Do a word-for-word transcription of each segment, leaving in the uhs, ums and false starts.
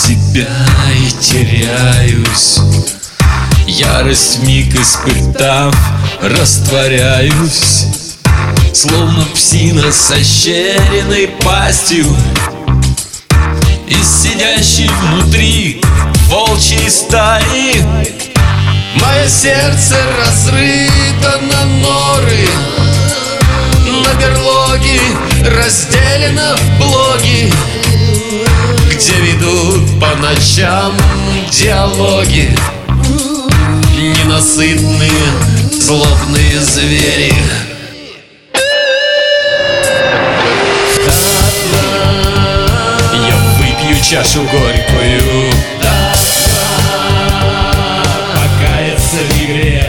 себя и теряюсь. Ярость вмиг испытав, растворяюсь, словно псина с ощеренной пастью. Из сидящей внутри волчьей стаи мое сердце разрыто на норы, на берлоги разделено в блоги, где ведут по ночам диалоги ненасытные злобные звери. Я выпью чашу горькую, покаяться в игре.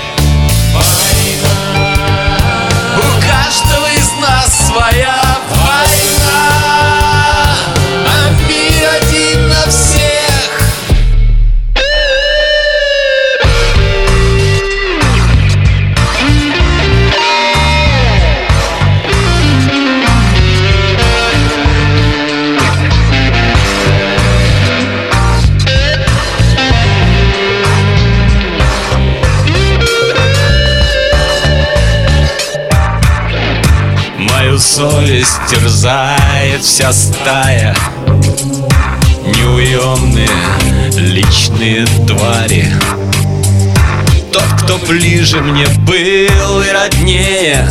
У каждого из нас своя война, а мир один на всех. Мою совесть терзает вся стая, неуемные личные твари. Тот, кто ближе мне был и роднее,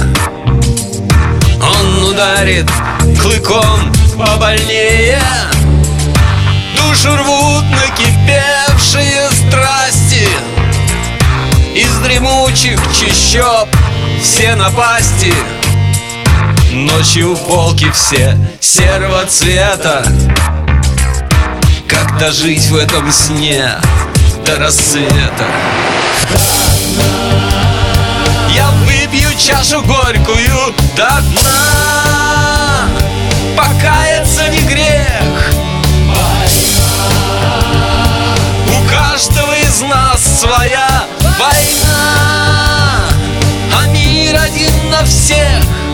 он ударит клыком побольнее. Душу рвут накипевшие страсти, из дремучих чащоб все напасти. Ночью волки все серого цвета. Как дожить в этом сне до рассвета? Я выпью чашу горькую до дна, покаяться не грех. У каждого из нас своя война, а мир один на всех.